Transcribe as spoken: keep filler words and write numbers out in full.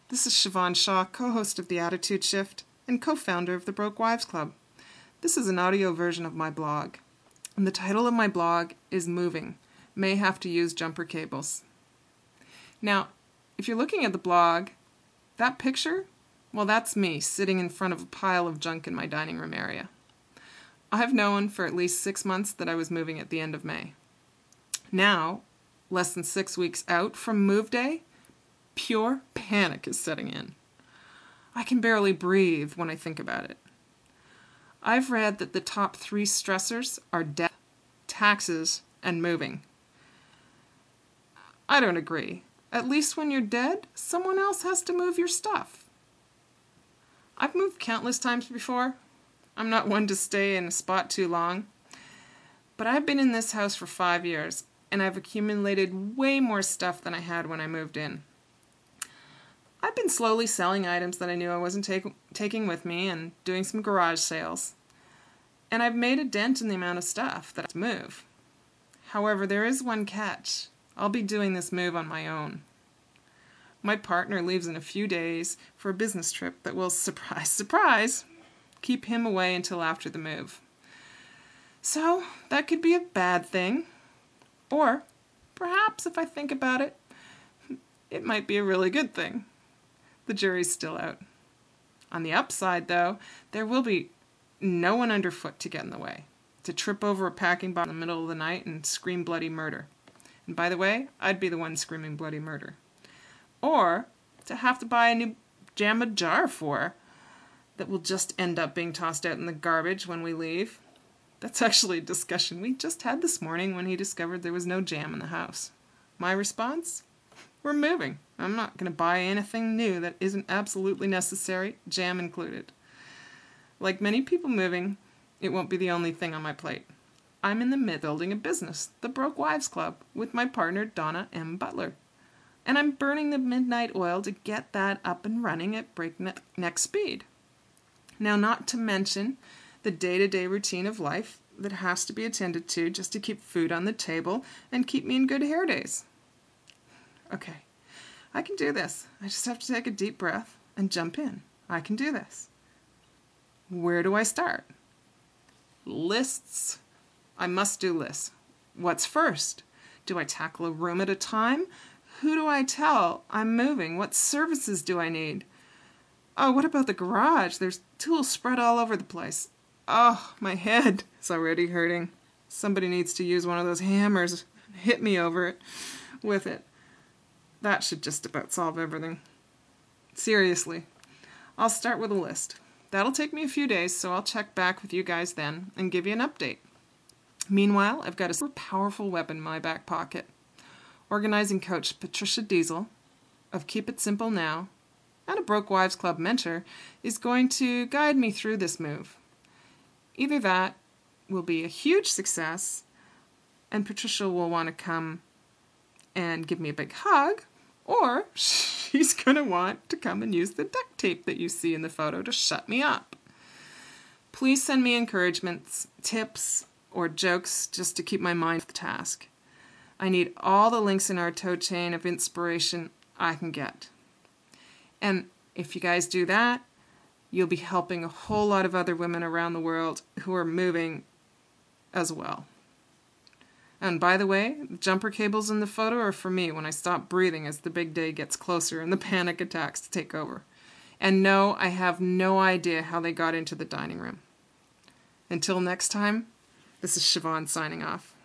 This is Siobhan Shaw, co-host of The Attitude Shift and co-founder of the Broke Wives Club. This is an audio version of my blog, and the title of my blog is Moving, May Have to Use Jumper Cables. Now, if you're looking at the blog, that picture, well, that's me sitting in front of a pile of junk in my dining room area. I've known for at least six months that I was moving at the end of May. Now, less than six weeks out from move day, pure panic is setting in. I can barely breathe when I think about it. I've read that the top three stressors are death, taxes, and moving. I don't agree. At least when you're dead, someone else has to move your stuff. I've moved countless times before. I'm not one to stay in a spot too long. But I've been in this house for five years, and I've accumulated way more stuff than I had when I moved in. I've been slowly selling items that I knew I wasn't take, taking with me and doing some garage sales. And I've made a dent in the amount of stuff that I have to move. However, there is one catch. I'll be doing this move on my own. My partner leaves in a few days for a business trip that will, surprise, surprise, keep him away until after the move. So, that could be a bad thing. Or, perhaps if I think about it, it might be a really good thing. The jury's still out. On the upside, though, there will be no one underfoot to get in the way, to trip over a packing box in the middle of the night and scream bloody murder. And by the way, I'd be the one screaming bloody murder. Or to have to buy a new jam jar for that will just end up being tossed out in the garbage when we leave. That's actually a discussion we just had this morning when he discovered there was no jam in the house. My response? We're moving. I'm not going to buy anything new that isn't absolutely necessary, jam included. Like many people moving, it won't be the only thing on my plate. I'm in the mid building a business, the Broke Wives Club, with my partner Donna M. Butler. And I'm burning the midnight oil to get that up and running at breakneck speed. Now, not to mention the day-to-day routine of life that has to be attended to just to keep food on the table and keep me in good hair days. Okay, I can do this. I just have to take a deep breath and jump in. I can do this. Where do I start? Lists. I must do lists. What's first? Do I tackle a room at a time? Who do I tell I'm moving? What services do I need? Oh, what about the garage? There's tools spread all over the place. Oh, my head is already hurting. Somebody needs to use one of those hammers and hit me over it with it. That should just about solve everything. Seriously, I'll start with a list. That'll take me a few days, so I'll check back with you guys then and give you an update. Meanwhile, I've got a super powerful weapon in my back pocket. Organizing coach Patricia Diesel of Keep It Simple Now and a Broke Wives Club mentor is going to guide me through this move. Either that will be a huge success and Patricia will want to come and give me a big hug, or she's going to want to come and use the duct tape that you see in the photo to shut me up. Please send me encouragements, tips, or jokes just to keep my mind off the task. I need all the links in our tow chain of inspiration I can get. And if you guys do that, you'll be helping a whole lot of other women around the world who are moving as well. And by the way, the jumper cables in the photo are for me when I stop breathing as the big day gets closer and the panic attacks take over. And no, I have no idea how they got into the dining room. Until next time, this is Siobhan signing off.